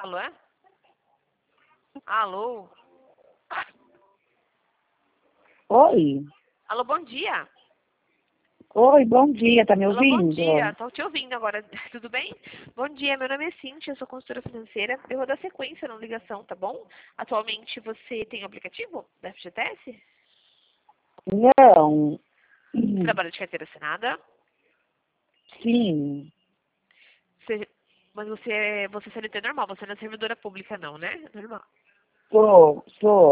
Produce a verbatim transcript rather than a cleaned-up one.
Alô, é? Alô? Oi. Alô, bom dia. Oi, bom dia, tá me Alô, bom ouvindo? dia. Tô te ouvindo agora. Tudo bem? Bom dia, meu nome é Cíntia, eu sou consultora financeira. Eu vou dar sequência na ligação, tá bom? Atualmente você tem o aplicativo da F G T S? Não. Você Hum, trabalha de carteira assinada? Sim, Você- Mas você, é- você é C L T normal, você não é servidora pública não, né? Normal. sou, sou.